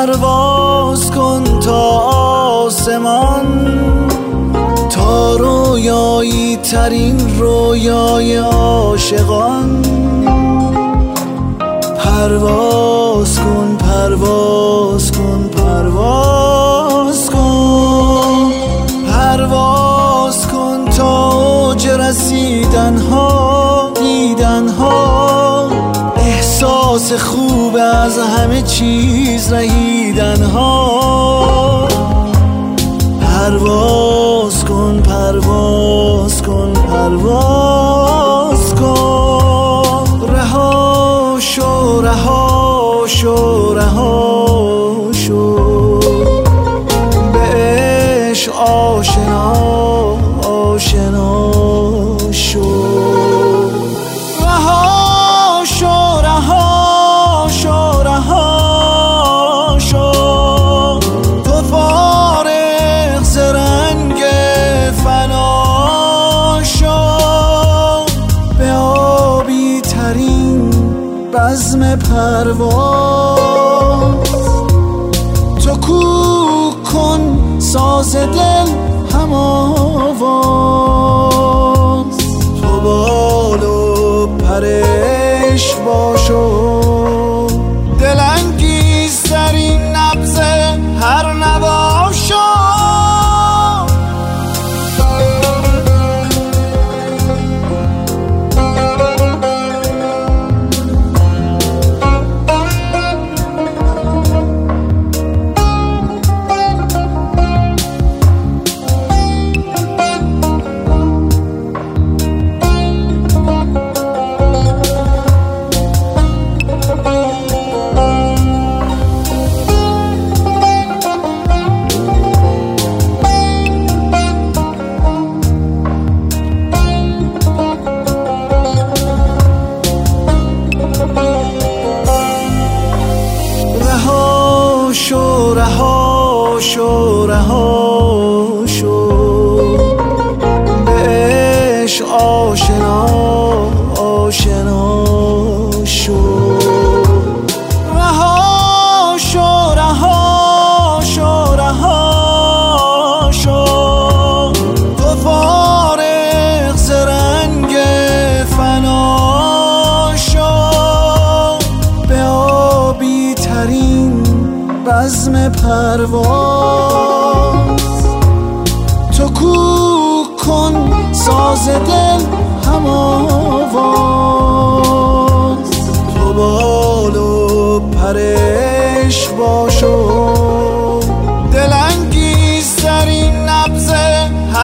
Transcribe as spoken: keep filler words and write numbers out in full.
پرواز کن تا آسمان، تا رویایی ترین رویای عاشقان. پرواز کن پرواز کن پرواز کن، پرواز کن تا اوج رسیدن ها، دیدن ها، احساس خوب از همه چیز رهیدن ها. پرواز کن پرواز کن پرواز کن، رها شو رها شو رها شو، به عشق آشنا آشنا شو. رها شو رها شو رها شو، تو فارغ ز رنگ فنا شو، به آبی ترین بزم پرواز. تو کوک کن ساز دل هم آواز، تو بال و پرش باشو، دلانگیز ترین نبض هر نوا شو. شو رها شو رها شو، به عشق آشنا آشنا شو. رها شو رها شو رها شو، تو فارغ ز رنگ فنا شو، به آبی ترین بزم پرواز. تو کوک کن ساز دل هم آواز، تو بال و پرش باشو،